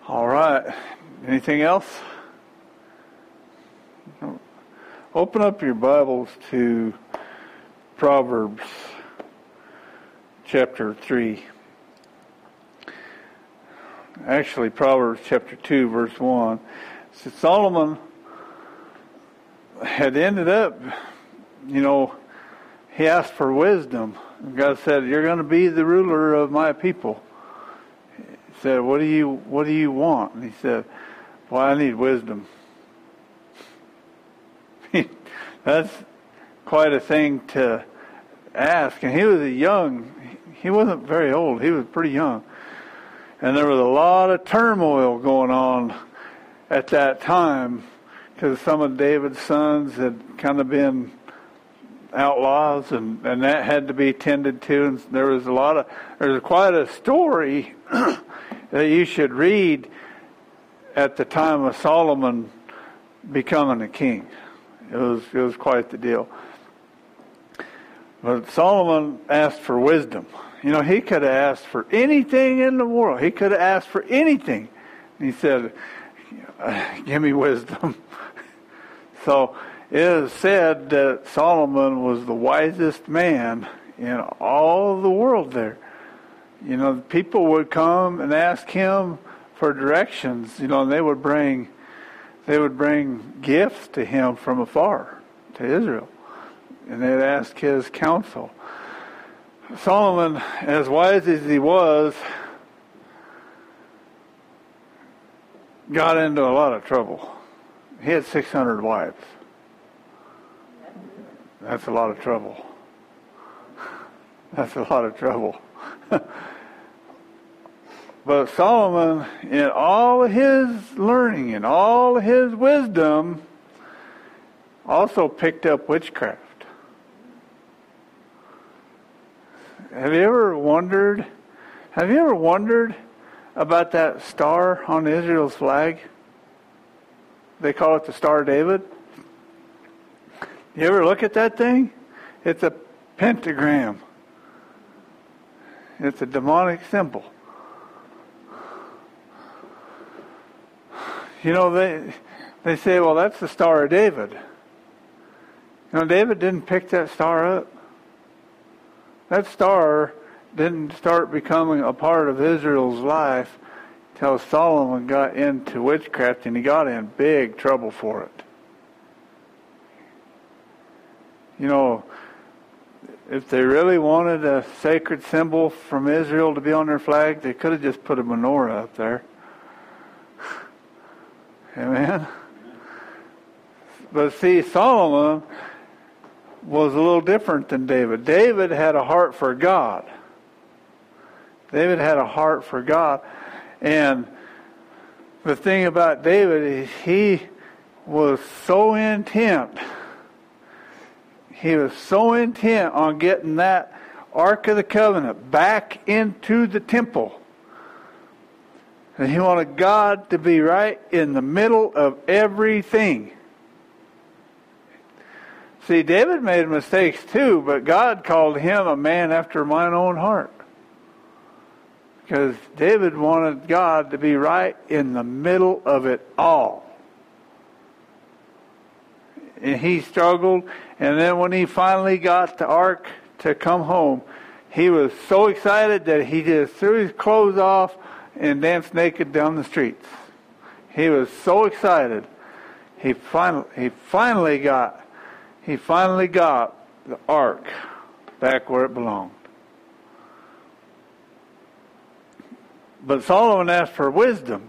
All right. Anything else? Open up your Bibles to Proverbs chapter 3. Actually, Proverbs chapter 2, verse 1. So Solomon had ended up, he asked for wisdom. God said, "You're going to be the ruler of my people." He said, what do you want? And he said, "Well, I need wisdom." That's quite a thing to ask. And he wasn't very old. He was pretty young. And there was a lot of turmoil going on at that time because some of David's sons had kind of been outlaws, and that had to be tended to. And there's quite a story that you should read at the time of Solomon becoming a king. It was quite the deal. But Solomon asked for wisdom. He could have asked for anything in the world. He could have asked for anything. And he said, "Give me wisdom." So it is said that Solomon was the wisest man in all of the world there. People would come and ask him for directions, and they would bring gifts to him from afar, to Israel. And they'd ask his counsel. Solomon, as wise as he was, got into a lot of trouble. He had 600 wives. That's a lot of trouble. That's a lot of trouble. But Solomon, in all of his learning and all of his wisdom, also picked up witchcraft. Have you ever wondered about that star on Israel's flag? They call it the Star of David. You ever look at that thing? It's a pentagram. It's a demonic symbol. They say, well, that's the Star of David. David didn't pick that star up. That star didn't start becoming a part of Israel's life till Solomon got into witchcraft, and he got in big trouble for it. If they really wanted a sacred symbol from Israel to be on their flag, they could have just put a menorah up there. Amen? But see, Solomon was a little different than David. David had a heart for God. David had a heart for God. And the thing about David is he was so intent. He was so intent on getting that Ark of the Covenant back into the temple. And he wanted God to be right in the middle of everything. See, David made mistakes too, but God called him a man after mine own heart. Because David wanted God to be right in the middle of it all. And he struggled, and then when he finally got the ark to come home, he was so excited that he just threw his clothes off and danced naked down the streets. He was so excited. He finally got the ark back where it belonged. But Solomon asked for wisdom.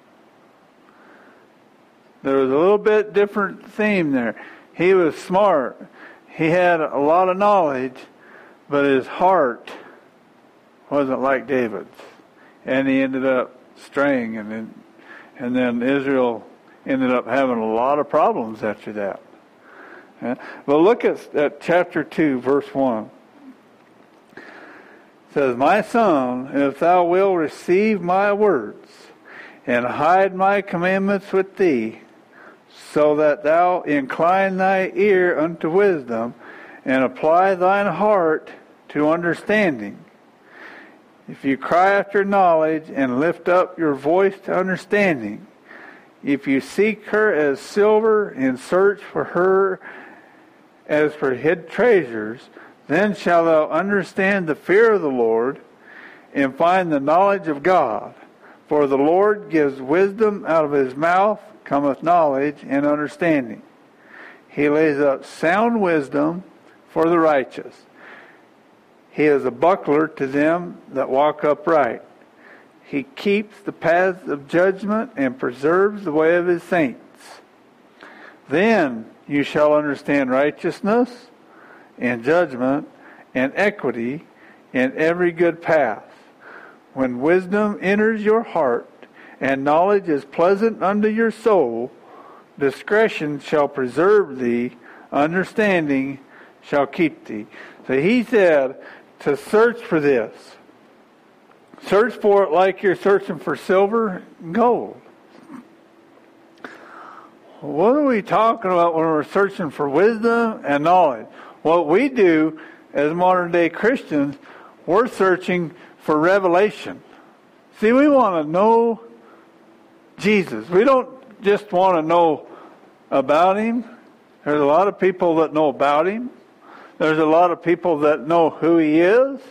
There was a little bit different theme there. He was smart. He had a lot of knowledge, but his heart wasn't like David's. And he ended up straying, and then Israel ended up having a lot of problems after that. Yeah. Well, look at chapter 2, verse 1. It says, "My son, if thou wilt receive my words, and hide my commandments with thee, so that thou incline thy ear unto wisdom, and apply thine heart to understanding, if you cry after knowledge and lift up your voice to understanding, if you seek her as silver and search for her as for hid treasures, then shalt thou understand the fear of the Lord and find the knowledge of God. For the Lord gives wisdom, out of his mouth cometh knowledge and understanding. He lays up sound wisdom for the righteous. He is a buckler to them that walk upright. He keeps the paths of judgment and preserves the way of his saints. Then you shall understand righteousness and judgment and equity and every good path. When wisdom enters your heart and knowledge is pleasant unto your soul, discretion shall preserve thee, understanding shall keep thee. So he said to search for this. Search for it like you're searching for silver and gold. What are we talking about when we're searching for wisdom and knowledge? What we do as modern day Christians, we're searching for revelation. See, we want to know Jesus. We don't just want to know about him. There's a lot of people that know about him. There's a lot of people that know who he is.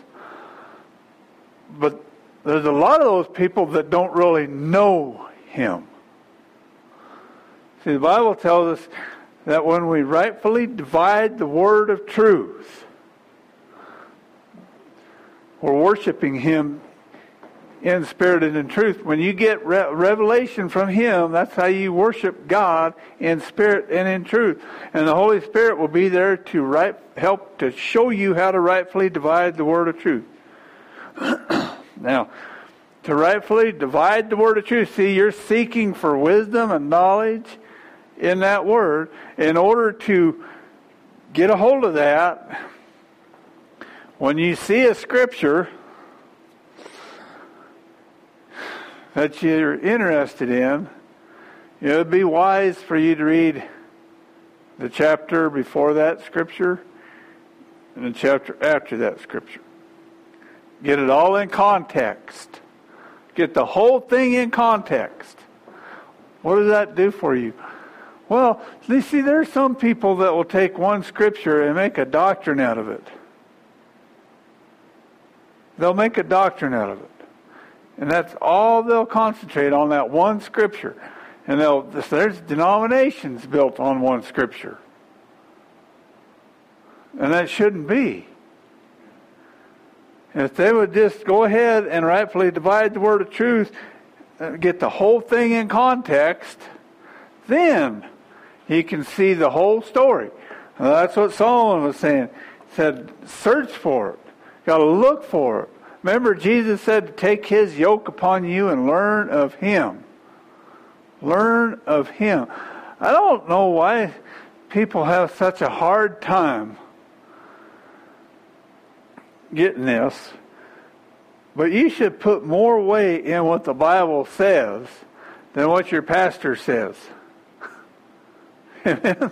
But there's a lot of those people that don't really know him. See, the Bible tells us that when we rightfully divide the word of truth, we're worshiping him in spirit and in truth. When you get revelation from him, that's how you worship God, in spirit and in truth. And the Holy Spirit will be there to help to show you how to rightfully divide the word of truth. Now, to rightfully divide the word of truth, see, you're seeking for wisdom and knowledge in that word. In order to get a hold of that, when you see a scripture that you're interested in, it would be wise for you to read the chapter before that scripture and the chapter after that scripture. Get it all in context. Get the whole thing in context. What does that do for you? Well, you see, there's some people that will take one scripture and make a doctrine out of it. They'll make a doctrine out of it. And that's all they'll concentrate on, that one scripture. And there's denominations built on one scripture. And that shouldn't be. If they would just go ahead and rightfully divide the word of truth, get the whole thing in context, then you can see the whole story. Now, that's what Solomon was saying. He said, search for it. Got to look for it. Remember, Jesus said to take his yoke upon you and learn of him. Learn of him. I don't know why people have such a hard time getting this, but you should put more weight in what the Bible says than what your pastor says. Amen.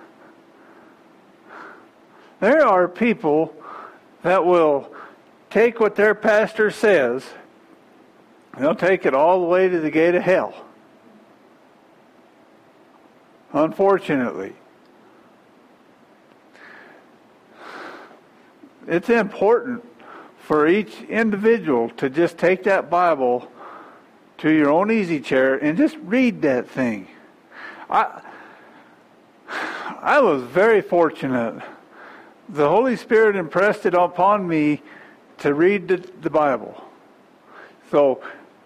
There are people that will take what their pastor says, and they'll take it all the way to the gate of hell. Unfortunately. It's important for each individual to just take that Bible to your own easy chair and just read that thing. I was very fortunate. The Holy Spirit impressed it upon me to read the Bible. So,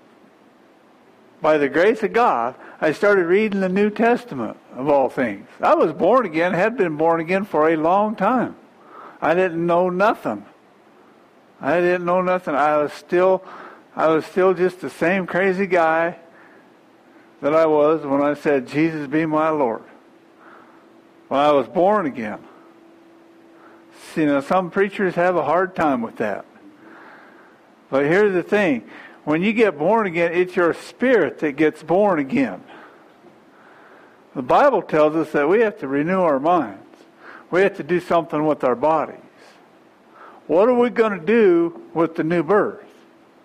by the grace of God, I started reading the New Testament, of all things. I was born again, had been born again for a long time. I didn't know nothing. I was still just the same crazy guy that I was when I said, Jesus be my Lord. When I was born again. See, now some preachers have a hard time with that. But here's the thing. When you get born again, it's your spirit that gets born again. The Bible tells us that we have to renew our minds. We have to do something with our bodies. What are we going to do with the new birth?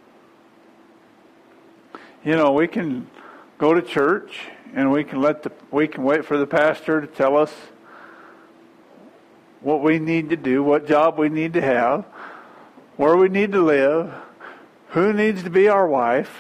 We can go to church and we can wait for the pastor to tell us what we need to do, what job we need to have, where we need to live, who needs to be our wife.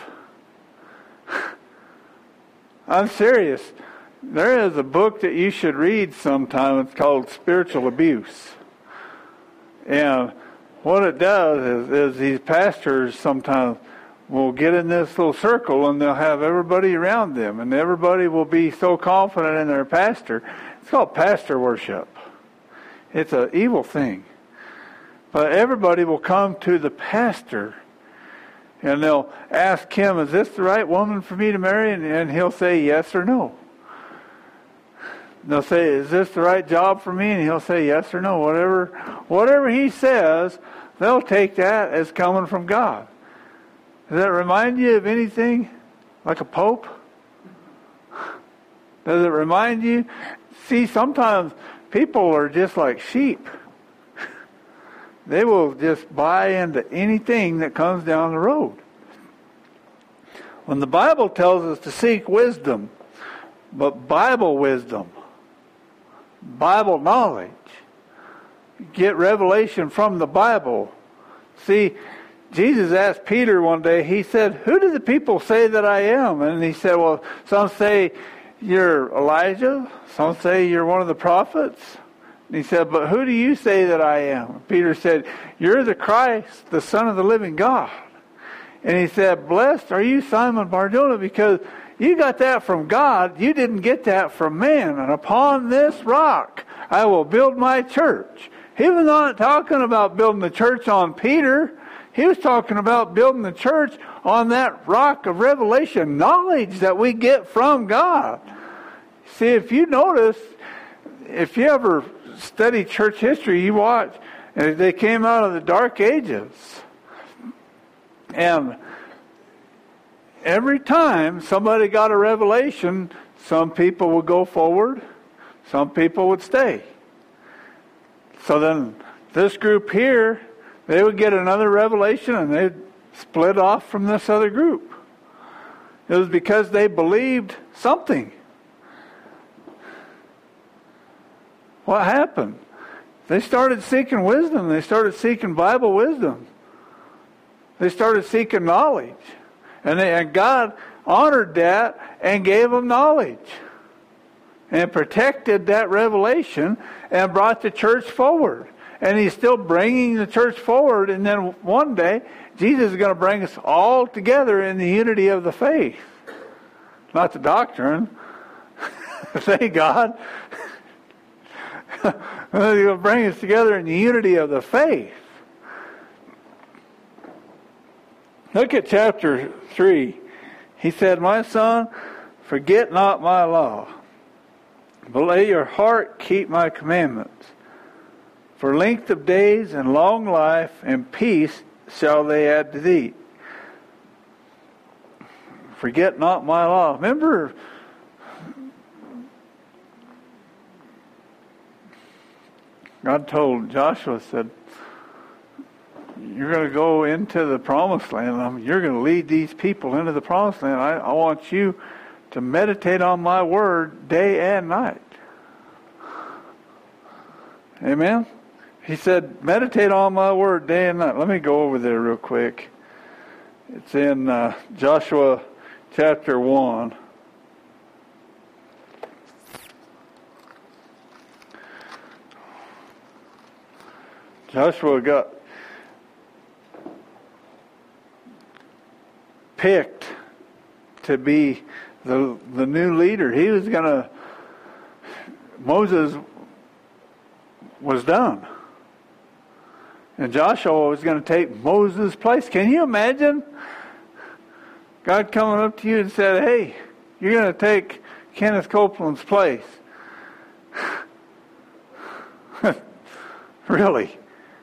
I'm serious. There is a book that you should read sometime. It's called Spiritual Abuse. And what it does is these pastors sometimes will get in this little circle and they'll have everybody around them. And everybody will be so confident in their pastor. It's called pastor worship. It's an evil thing. But everybody will come to the pastor and they'll ask him, is this the right woman for me to marry? And he'll say yes or no. They'll say, is this the right job for me? And he'll say yes or no. Whatever he says, they'll take that as coming from God. Does that remind you of anything? Like a pope? Does it remind you? See, sometimes people are just like sheep. They will just buy into anything that comes down the road. When the Bible tells us to seek wisdom, but Bible wisdom, Bible knowledge, get revelation from the Bible. See, Jesus asked Peter one day, he said, who do the people say that I am? And he said, well, some say you're Elijah, some say you're one of the prophets. And he said, but who do you say that I am? Peter said, you're the Christ, the Son of the living God. And he said, blessed are you, Simon Bar-Jonah, because you got that from God. You didn't get that from man. And upon this rock, I will build my church. He was not talking about building the church on Peter. He was talking about building the church on that rock of revelation, knowledge that we get from God. See, if you notice, if you ever study church history, you watch, and they came out of the Dark Ages. And every time somebody got a revelation, some people would go forward, some people would stay. So then this group here, they would get another revelation and they'd split off from this other group. It was because they believed something. What happened? They started seeking wisdom. They started seeking Bible wisdom. They started seeking knowledge. And God honored that and gave them knowledge. And protected that revelation and brought the church forward. And He's still bringing the church forward. And then one day, Jesus is going to bring us all together in the unity of the faith. Not the doctrine. Thank God. He's going to bring us together in the unity of the faith. Look at chapter 3. He said, my son, forget not my law, but let your heart keep my commandments. For length of days and long life and peace shall they add to thee. Forget not my law. Remember, God told Joshua, said, you're going to go into the promised land. You're going to lead these people into the promised land. I want you to meditate on my word day and night. Amen? He said, meditate on my word day and night. Let me go over there real quick. It's in Joshua chapter 1. Joshua got picked to be the new leader. He was going to, Moses was done. And Joshua was going to take Moses' place. Can you imagine God coming up to you and said, hey, you're going to take Kenneth Copeland's place? Really?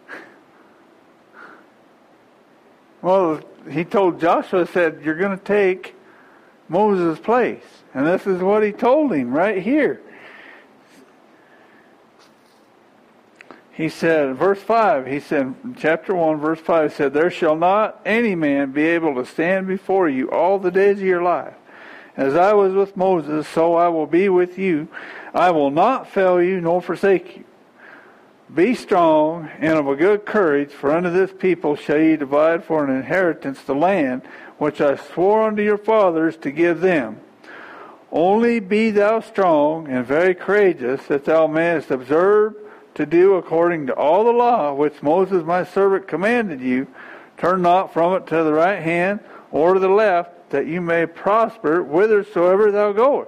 Well, he told Joshua, said, you're going to take Moses' place. And this is what he told him right here. He said, verse 5, he said, chapter 1, verse 5, he said, there shall not any man be able to stand before you all the days of your life. As I was with Moses, so I will be with you. I will not fail you nor forsake you. Be strong and of a good courage, for unto this people shall ye divide for an inheritance the land which I swore unto your fathers to give them. Only be thou strong and very courageous, that thou mayest observe to do according to all the law which Moses my servant commanded you. Turn not from it to the right hand or to the left, that you may prosper whithersoever thou goest.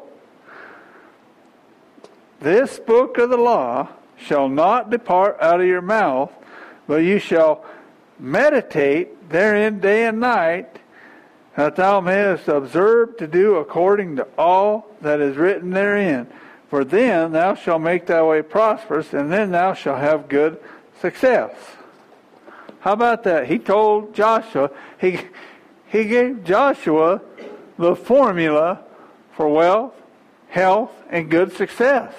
This book of the law shall not depart out of your mouth, but you shall meditate therein day and night, that thou mayest observe to do according to all that is written therein. For then thou shalt make thy way prosperous, and then thou shalt have good success. How about that? He told Joshua, he gave Joshua the formula for wealth, health, and good success.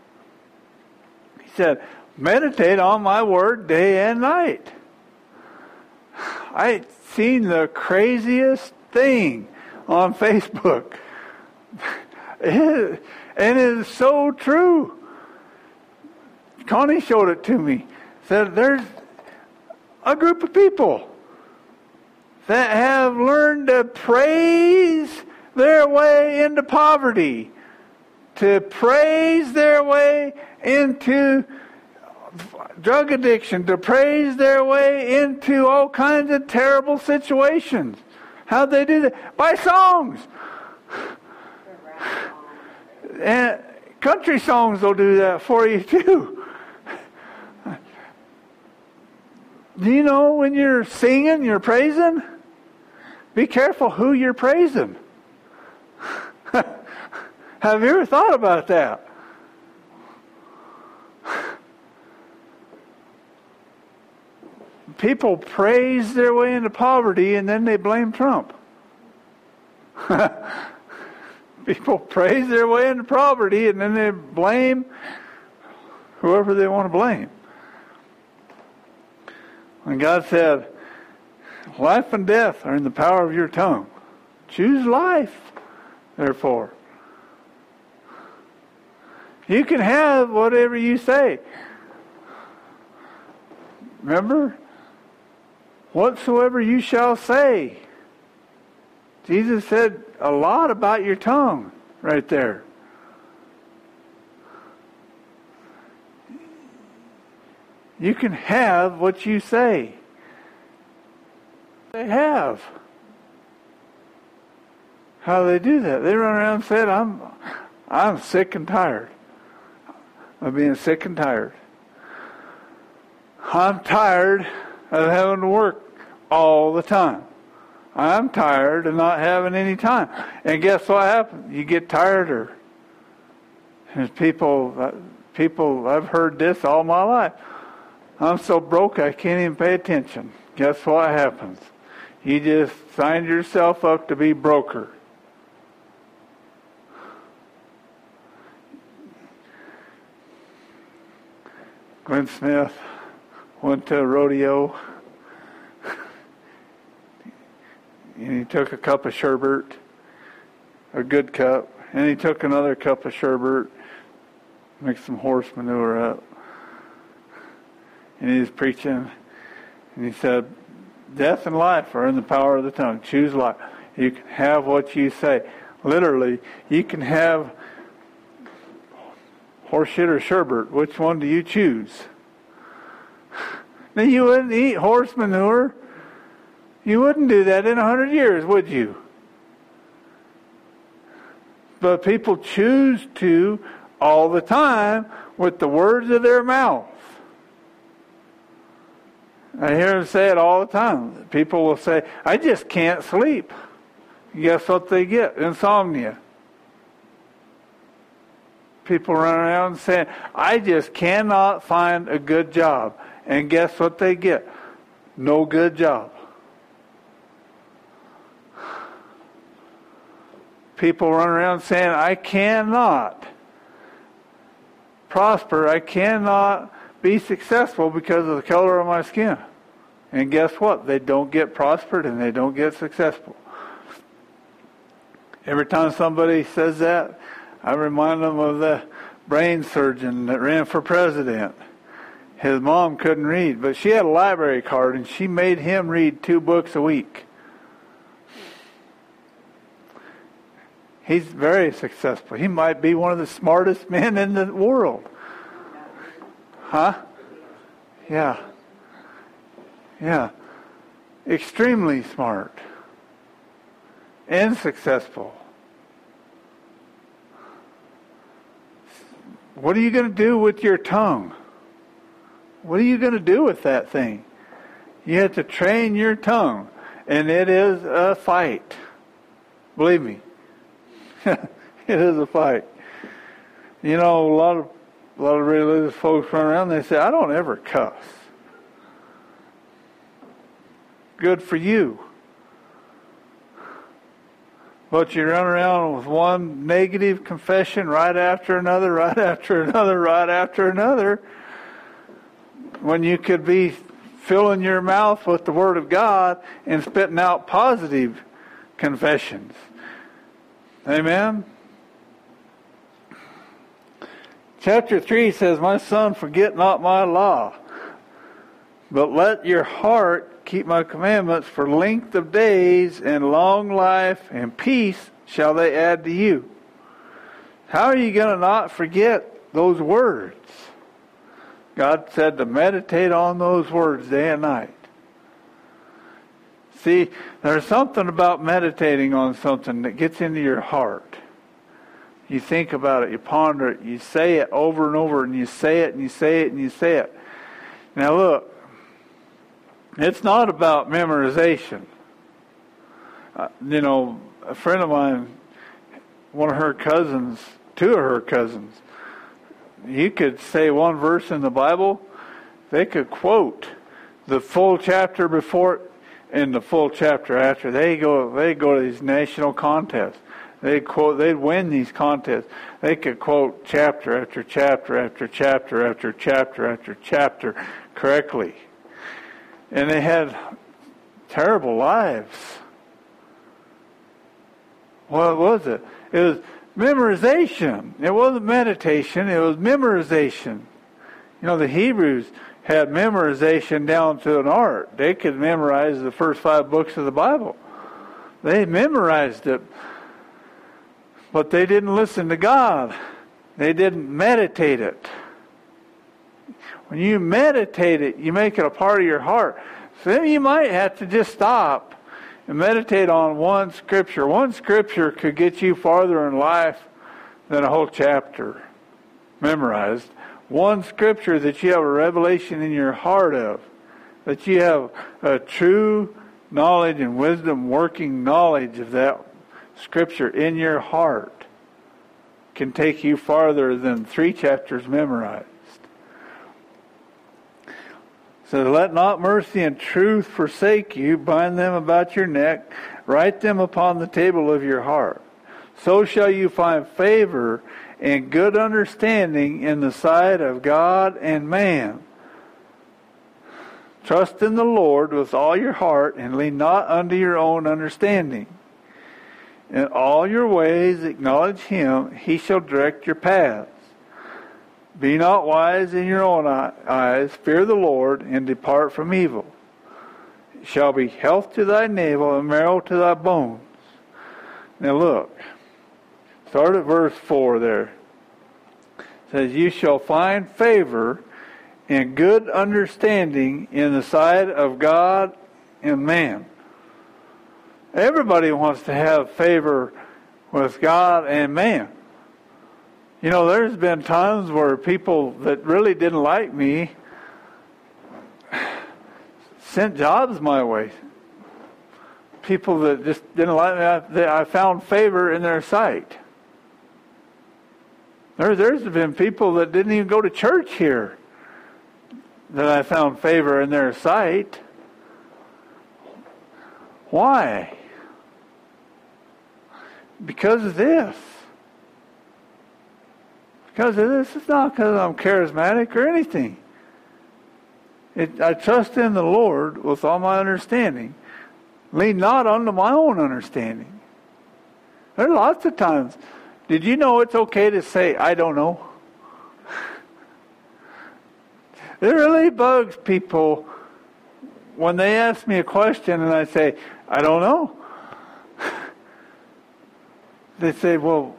He said, meditate on my word day and night. I seen the craziest thing on Facebook. And it is so true. Connie showed it to me. Said there's a group of people that have learned to praise their way into poverty, to praise their way into drug addiction, to praise their way into all kinds of terrible situations. How'd they do that? By songs. And country songs will do that for you too. Do you know when you're singing, you're praising? Be careful who you're praising. Have you ever thought about that? People praise their way into poverty and then they blame Trump. People praise their way into poverty and then they blame whoever they want to blame. When God said, life and death are in the power of your tongue. Choose life, therefore. You can have whatever you say. Remember? Whatsoever you shall say. Jesus said a lot about your tongue right there. You can have what you say. They have. How do they do that? They run around and say, I'm sick and tired of being sick and tired. I'm tired of having to work all the time. I'm tired of not having any time. And guess what happens? You get tireder. There's people, I've heard this all my life. I'm so broke I can't even pay attention. Guess what happens? You just signed yourself up to be broker. Glenn Smith went to a rodeo and he took a cup of sherbet, a good cup, and he took another cup of sherbet, mixed some horse manure up, and he was preaching, and he said, death and life are in the power of the tongue. Choose life. You can have what you say. Literally, you can have horse shit or sherbet. Which one do you choose? Now, you wouldn't eat horse manure. You wouldn't do that in 100 years, would you? But people choose to all the time with the words of their mouth. I hear them say it all the time. People will say, I just can't sleep. Guess what they get? Insomnia. People run around saying, I just cannot find a good job. And guess what they get? No good job. People run around saying, I cannot prosper. I cannot be successful because of the color of my skin. And guess what? They don't get prospered and they don't get successful. Every time somebody says that, I remind them of the brain surgeon that ran for president. His mom couldn't read, but she had a library card and she made him read 2 books a week. He's very successful. He might be one of the smartest men in the world. Huh? Yeah. Yeah. Extremely smart. And successful. What are you going to do with your tongue? What are you going to do with that thing? You have to train your tongue. And it is a fight. Believe me. It is a fight. You know, a lot of religious folks run around and they say, I don't ever cuss. Good for you. But you run around with one negative confession right after another, right after another, right after another, when you could be filling your mouth with the Word of God and spitting out positive confessions. Amen? Chapter 3 says, My son, forget not my law, but let your heart keep my commandments, for length of days and long life and peace shall they add to you. How are you going to not forget those words? God said to meditate on those words day and night. See, there's something about meditating on something that gets into your heart. You think about it, you ponder it, you say it over and over, and you say it, and you say it, and you say it. Now look, it's not about memorization. A friend of mine, one of her cousins, 2 of her cousins, you could say one verse in the Bible, they could quote the full chapter before it and the full chapter after. They go to these national contests. They'd win these contests. They could quote chapter after chapter after chapter after chapter after chapter correctly. And they had terrible lives. What was it? It was memorization. It wasn't meditation. It was memorization. You know, the Hebrews had memorization down to an art. They could memorize the first 5 books of the Bible. They memorized it. But they didn't listen to God. They didn't meditate it. When you meditate it, you make it a part of your heart. So then you might have to just stop and meditate on one scripture. One scripture could get you farther in life than a whole chapter memorized. One scripture that you have a revelation in your heart of, that you have a true knowledge and wisdom, working knowledge of that scripture in your heart, can take you farther than 3 chapters memorized. So let not mercy and truth forsake you. Bind them about your neck. Write them upon the table of your heart. So shall you find favor and good understanding in the sight of God and man. Trust in the Lord with all your heart and lean not unto your own understanding. In all your ways acknowledge Him. He shall direct your paths. Be not wise in your own eyes. Fear the Lord and depart from evil. It shall be health to thy navel and marrow to thy bones. Now look. Start at verse 4 there. It says, You shall find favor and good understanding in the sight of God and man. Everybody wants to have favor with God and man. You know, there's been times where people that really didn't like me sent jobs my way. People that just didn't like me, I found favor in their sight. There's been people that didn't even go to church here that I found favor in their sight. Why? Because of this. Because of this. It's not because I'm charismatic or anything. I trust in the Lord with all my understanding. Lean not unto my own understanding. There are lots of times. Did you know it's okay to say, I don't know? It really bugs people when they ask me a question and I say, I don't know. They say, well,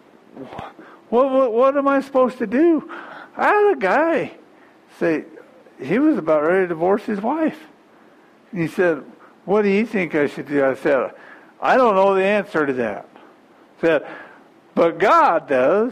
what am I supposed to do? I had a guy say, he was about ready to divorce his wife. And he said, what do you think I should do? I said, I don't know the answer to that. I said, but God does.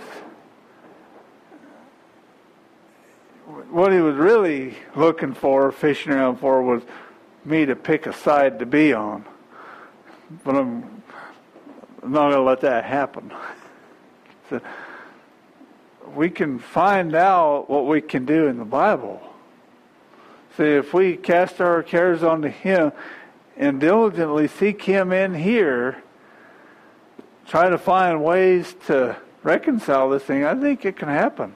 What he was really looking for, fishing around for, was me to pick a side to be on. But I'm not going to let that happen. So we can find out what we can do in the Bible. See, if we cast our cares onto Him and diligently seek Him in here, try to find ways to reconcile this thing, I think it can happen.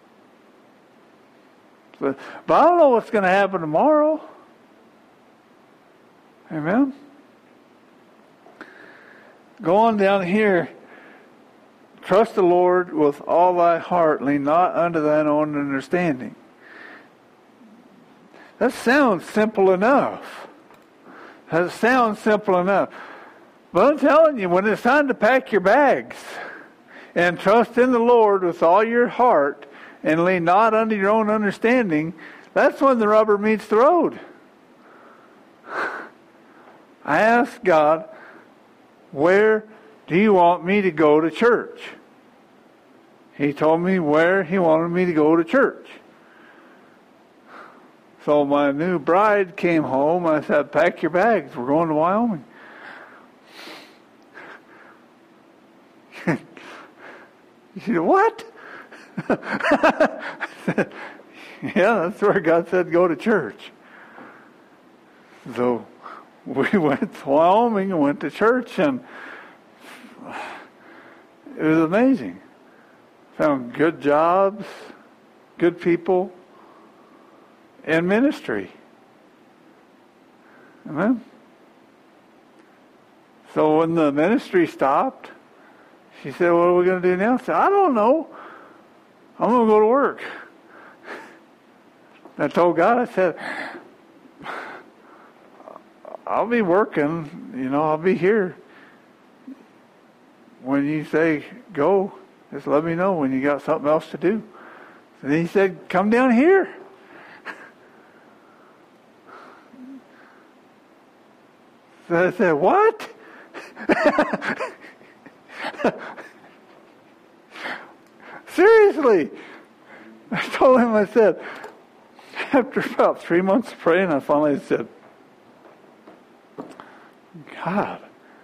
But I don't know what's going to happen tomorrow. Amen? Go on down here. Trust the Lord with all thy heart. Lean not unto thine own understanding. That sounds simple enough. That sounds simple enough. But I'm telling you, when it's time to pack your bags and trust in the Lord with all your heart and lean not unto your own understanding, that's when the rubber meets the road. I asked God, where do you want me to go to church? He told me where He wanted me to go to church. So my new bride came home. I said, pack your bags. We're going to Wyoming. She said, what? I said, yeah, that's where God said go to church. So we went to Wyoming and went to church, and it was amazing. Found good jobs, good people, and ministry. Amen. So when the ministry stopped, she said, what are we going to do now? I said, I don't know. I'm going to go to work. I told God, I said, I'll be working, I'll be here. When you say go, just let me know when you got something else to do. And He said, come down here. So I said, what? Seriously. I told him, I said, after about 3 months of praying, I finally said, God,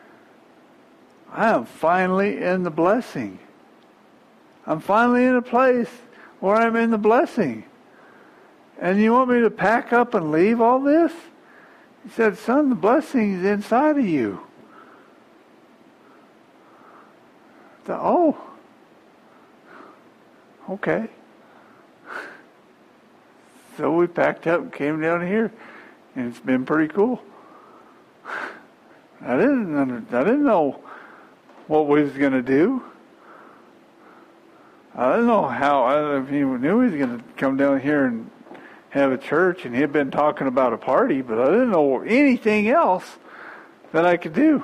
I am finally in the blessing. I'm finally in a place where I'm in the blessing. And you want me to pack up and leave all this? He said, son, the blessing is inside of you. I thought, oh, okay. So we packed up and came down here, and it's been pretty cool. I didn't know what we was going to do. I didn't know how. I don't know if he knew he was going to come down here and have a church, and he'd been talking about a party, but I didn't know anything else that I could do.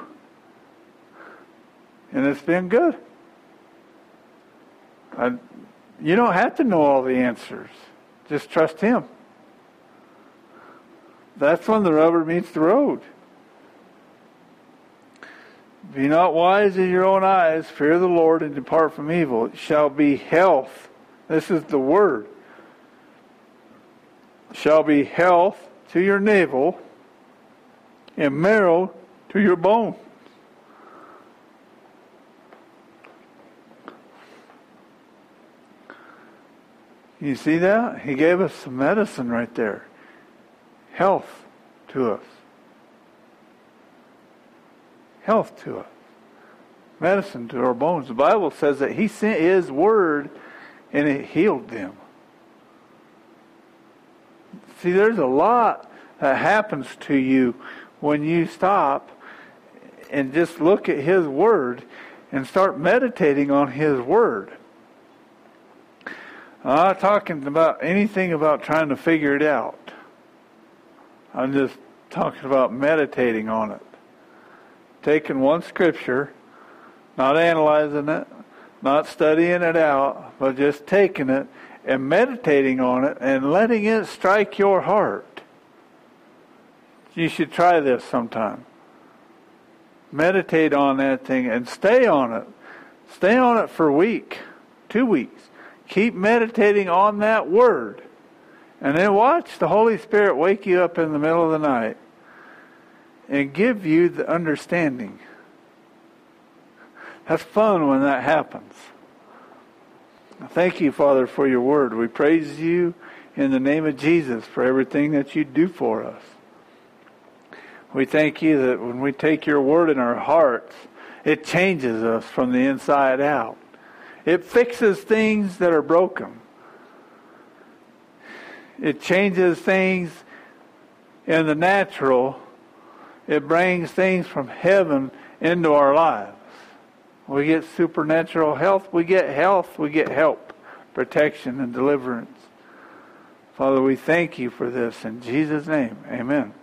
And it's been good. You don't have to know all the answers. Just trust Him. That's when the rubber meets the road. Be not wise in your own eyes. Fear the Lord and depart from evil. It shall be health. This is the word. Shall be health to your navel and marrow to your bone. You see that? He gave us some medicine right there. Health to us. Health to us. Medicine to our bones. The Bible says that He sent His word and it healed them. See, there's a lot that happens to you when you stop and just look at His Word and start meditating on His Word. I'm not talking about anything about trying to figure it out. I'm just talking about meditating on it. Taking one scripture, not analyzing it, not studying it out, but just taking it and meditating on it and letting it strike your heart. You should try this sometime. Meditate on that thing and stay on it. Stay on it for a week, 2 weeks. Keep meditating on that Word. And then watch the Holy Spirit wake you up in the middle of the night and give you the understanding. That's fun when that happens. Thank you, Father, for your Word. We praise you in the name of Jesus for everything that you do for us. We thank you that when we take your Word in our hearts, it changes us from the inside out. It fixes things that are broken. It changes things in the natural. It brings things from heaven into our lives. We get supernatural health. We get health. We get help, protection, and deliverance. Father, we thank you for this. In Jesus' name, amen.